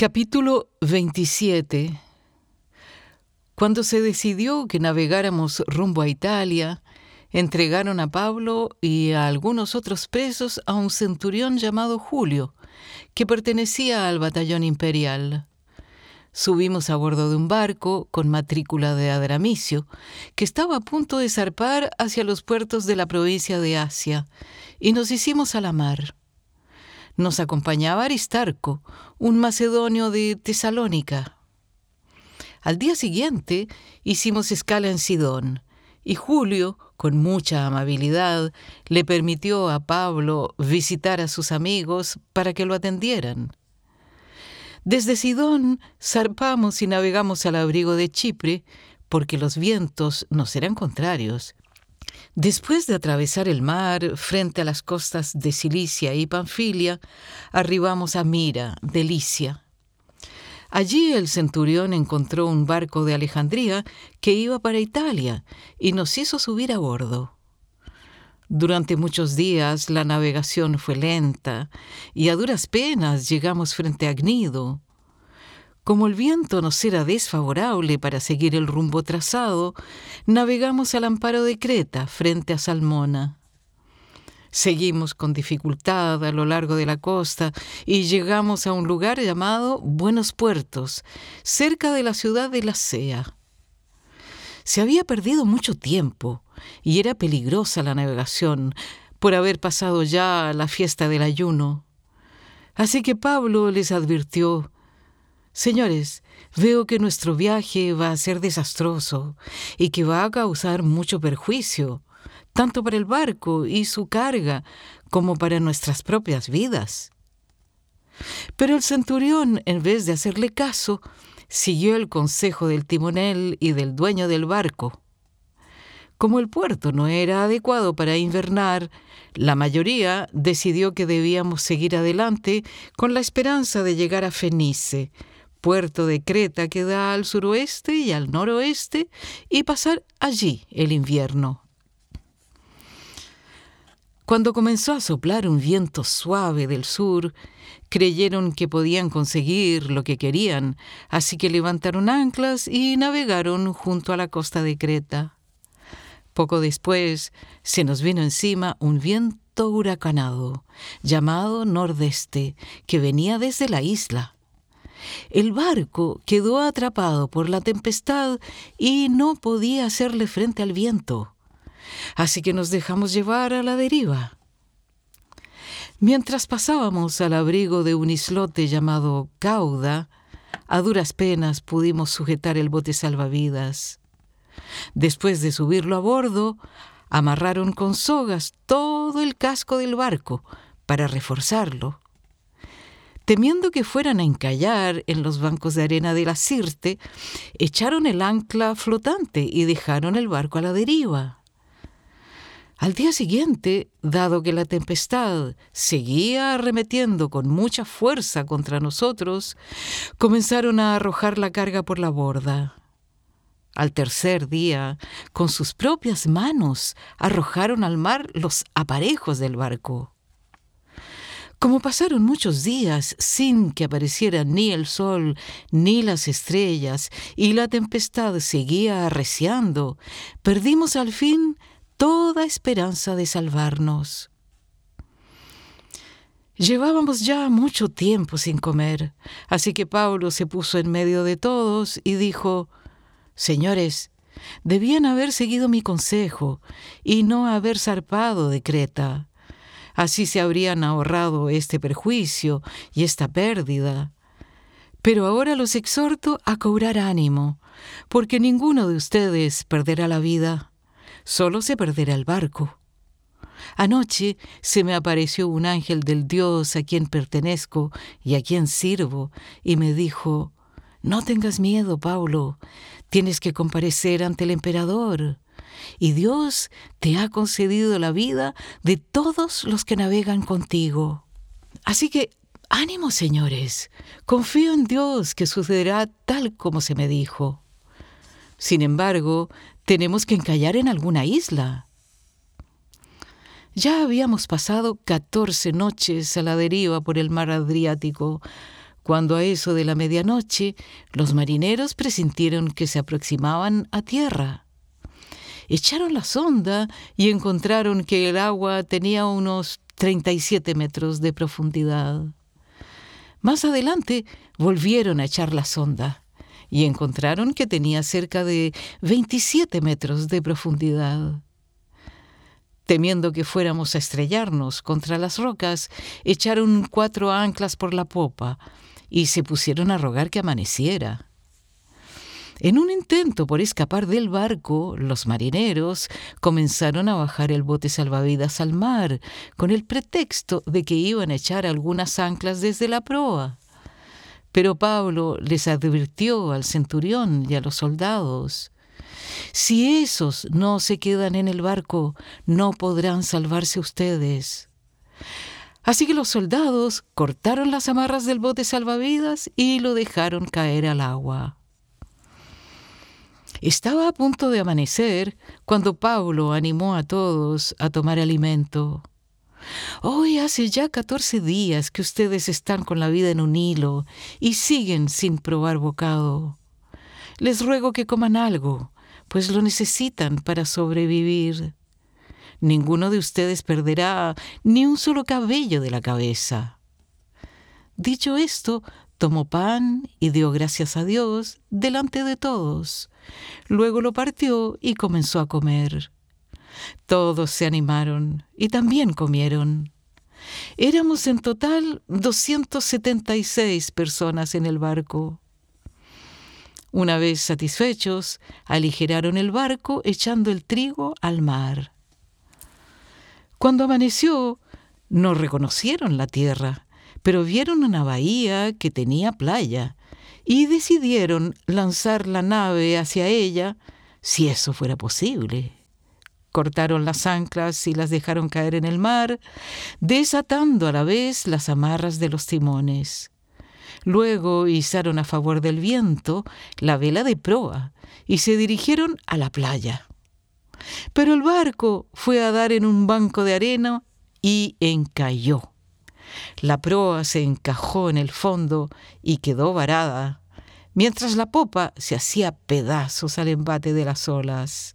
Capítulo 27. Cuando se decidió que navegáramos rumbo a Italia, entregaron a Pablo y a algunos otros presos a un centurión llamado Julio, que pertenecía al batallón imperial. Subimos a bordo de un barco con matrícula de Adramicio, que estaba a punto de zarpar hacia los puertos de la provincia de Asia, y nos hicimos a la mar. Nos acompañaba Aristarco, un macedonio de Tesalónica. Al día siguiente hicimos escala en Sidón, y Julio, con mucha amabilidad, le permitió a Pablo visitar a sus amigos para que lo atendieran. Desde Sidón zarpamos y navegamos al abrigo de Chipre, porque los vientos nos eran contrarios. Después de atravesar el mar frente a las costas de Cilicia y Panfilia, arribamos a Mira, de Licia. Allí el centurión encontró un barco de Alejandría que iba para Italia y nos hizo subir a bordo. Durante muchos días la navegación fue lenta y a duras penas llegamos frente a Gnido. Como el viento nos era desfavorable para seguir el rumbo trazado, navegamos al amparo de Creta, frente a Salmona. Seguimos con dificultad a lo largo de la costa y llegamos a un lugar llamado Buenos Puertos, cerca de la ciudad de Lasea. Se había perdido mucho tiempo y era peligrosa la navegación por haber pasado ya la fiesta del ayuno. Así que Pablo les advirtió: «Señores, veo que nuestro viaje va a ser desastroso y que va a causar mucho perjuicio, tanto para el barco y su carga como para nuestras propias vidas». Pero el centurión, en vez de hacerle caso, siguió el consejo del timonel y del dueño del barco. Como el puerto no era adecuado para invernar, la mayoría decidió que debíamos seguir adelante con la esperanza de llegar a Fenice, puerto de Creta que da al suroeste y al noroeste, y pasar allí el invierno. Cuando comenzó a soplar un viento suave del sur, creyeron que podían conseguir lo que querían, así que levantaron anclas y navegaron junto a la costa de Creta. Poco después se nos vino encima un viento huracanado, llamado nordeste, que venía desde la isla. El barco quedó atrapado por la tempestad y no podía hacerle frente al viento, así que nos dejamos llevar a la deriva. Mientras pasábamos al abrigo de un islote llamado Cauda, a duras penas pudimos sujetar el bote salvavidas. Después de subirlo a bordo, amarraron con sogas todo el casco del barco para reforzarlo. Temiendo que fueran a encallar en los bancos de arena de la Sirte, echaron el ancla flotante y dejaron el barco a la deriva. Al día siguiente, dado que la tempestad seguía arremetiendo con mucha fuerza contra nosotros, comenzaron a arrojar la carga por la borda. Al tercer día, con sus propias manos, arrojaron al mar los aparejos del barco. Como pasaron muchos días sin que apareciera ni el sol ni las estrellas y la tempestad seguía arreciando, perdimos al fin toda esperanza de salvarnos. Llevábamos ya mucho tiempo sin comer, así que Pablo se puso en medio de todos y dijo: «Señores, debían haber seguido mi consejo y no haber zarpado de Creta. Así se habrían ahorrado este perjuicio y esta pérdida. Pero ahora los exhorto a cobrar ánimo, porque ninguno de ustedes perderá la vida, solo se perderá el barco. Anoche se me apareció un ángel del Dios a quien pertenezco y a quien sirvo, y me dijo: «No tengas miedo, Pablo, tienes que comparecer ante el emperador, y Dios te ha concedido la vida de todos los que navegan contigo. Así que, ánimo, señores, confío en Dios que sucederá tal como se me dijo. Sin embargo, tenemos que encallar en alguna isla». Ya habíamos pasado 14 noches a la deriva por el mar Adriático, Cuando a eso de la medianoche, los marineros presintieron que se aproximaban a tierra. Echaron la sonda y encontraron que el agua tenía unos 37 metros de profundidad. Más adelante volvieron a echar la sonda y encontraron que tenía cerca de 27 metros de profundidad. Temiendo que fuéramos a estrellarnos contra las rocas, echaron 4 anclas por la popa y se pusieron a rogar que amaneciera. En un intento por escapar del barco, los marineros comenzaron a bajar el bote salvavidas al mar con el pretexto de que iban a echar algunas anclas desde la proa. Pero Pablo les advirtió al centurión y a los soldados: si esos no se quedan en el barco, no podrán salvarse ustedes. Así que los soldados cortaron las amarras del bote salvavidas y lo dejaron caer al agua. Estaba a punto de amanecer cuando Pablo animó a todos a tomar alimento. Hoy hace ya 14 días que ustedes están con la vida en un hilo y siguen sin probar bocado. Les ruego que coman algo, pues lo necesitan para sobrevivir. Ninguno de ustedes perderá ni un solo cabello de la cabeza. Dicho esto, tomó pan y dio gracias a Dios delante de todos. Luego lo partió y comenzó a comer. Todos se animaron y también comieron. Éramos en total 276 personas en el barco. Una vez satisfechos, aligeraron el barco echando el trigo al mar. Cuando amaneció, no reconocieron la tierra, pero vieron una bahía que tenía playa y decidieron lanzar la nave hacia ella si eso fuera posible. Cortaron las anclas y las dejaron caer en el mar, desatando a la vez las amarras de los timones. Luego izaron a favor del viento la vela de proa y se dirigieron a la playa. Pero el barco fue a dar en un banco de arena y encalló. La proa se encajó en el fondo y quedó varada, mientras la popa se hacía pedazos al embate de las olas.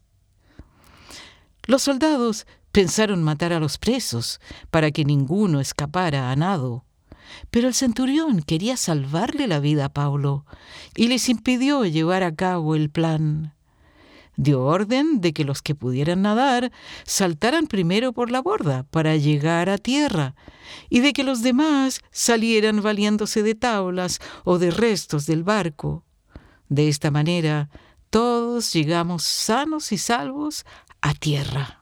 Los soldados pensaron matar a los presos para que ninguno escapara a nado, pero el centurión quería salvarle la vida a Pablo y les impidió llevar a cabo el plan. Dio orden de que los que pudieran nadar saltaran primero por la borda para llegar a tierra y de que los demás salieran valiéndose de tablas o de restos del barco. De esta manera, todos llegamos sanos y salvos a tierra.